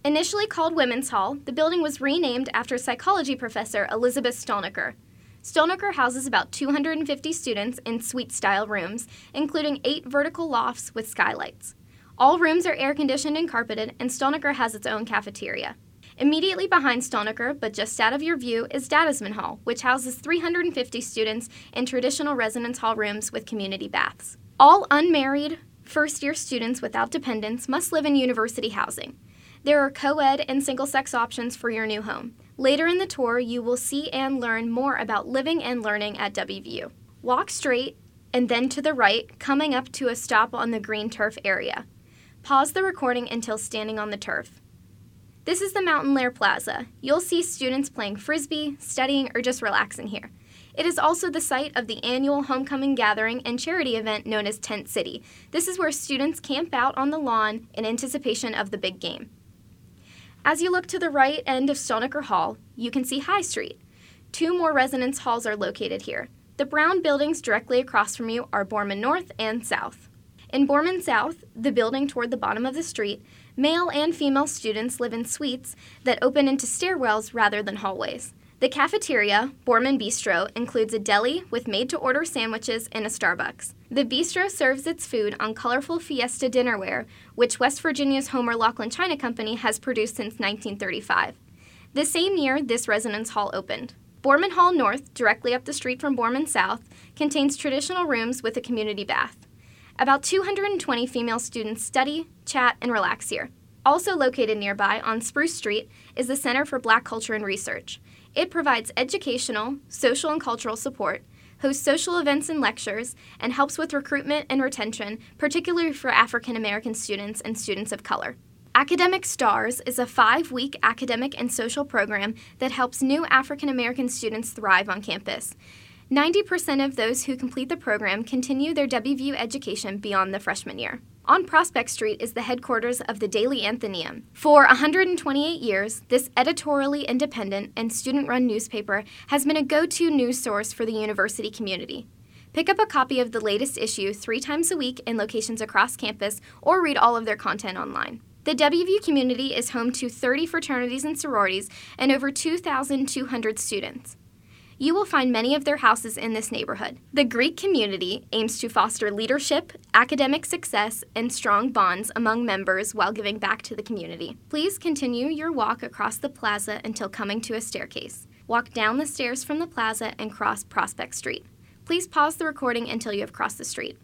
Initially called Women's Hall, the building was renamed after psychology professor Elizabeth Stolnaker. Stolnaker houses about 250 students in suite-style rooms, including 8 vertical lofts with skylights. All rooms are air-conditioned and carpeted, and Stolnaker has its own cafeteria. Immediately behind Stolnaker, but just out of your view, is Dadisman Hall, which houses 350 students in traditional residence hall rooms with community baths. All unmarried, first-year students without dependents must live in university housing. There are co-ed and single-sex options for your new home. Later in the tour, you will see and learn more about living and learning at WVU. Walk straight and then to the right, coming up to a stop on the green turf area. Pause the recording until standing on the turf. This is the Mountain Lair Plaza. You'll see students playing frisbee, studying, or just relaxing here. It is also the site of the annual homecoming gathering and charity event known as Tent City. This is where students camp out on the lawn in anticipation of the big game. As you look to the right end of Stolnaker Hall, you can see High Street. 2 more residence halls are located here. The brown buildings directly across from you are Borman North and South. In Borman South, the building toward the bottom of the street, male and female students live in suites that open into stairwells rather than hallways. The cafeteria, Borman Bistro, includes a deli with made-to-order sandwiches and a Starbucks. The bistro serves its food on colorful Fiesta dinnerware, which West Virginia's Homer Laughlin China Company has produced since 1935. The same year, this residence hall opened. Borman Hall North, directly up the street from Borman South, contains traditional rooms with a community bath. About 220 female students study, chat, and relax here. Also located nearby on Spruce Street is the Center for Black Culture and Research. It provides educational, social, and cultural support, hosts social events and lectures, and helps with recruitment and retention, particularly for African American students and students of color. Academic Stars is a 5-week academic and social program that helps new African American students thrive on campus. 90% of those who complete the program continue their WVU education beyond the freshman year. On Prospect Street is the headquarters of the Daily Athenaeum. For 128 years, this editorially independent and student-run newspaper has been a go-to news source for the university community. Pick up a copy of the latest issue 3 times a week in locations across campus or read all of their content online. The WVU community is home to 30 fraternities and sororities and over 2,200 students. You will find many of their houses in this neighborhood. The Greek community aims to foster leadership, academic success, and strong bonds among members while giving back to the community. Please continue your walk across the plaza until coming to a staircase. Walk down the stairs from the plaza and cross Prospect Street. Please pause the recording until you have crossed the street.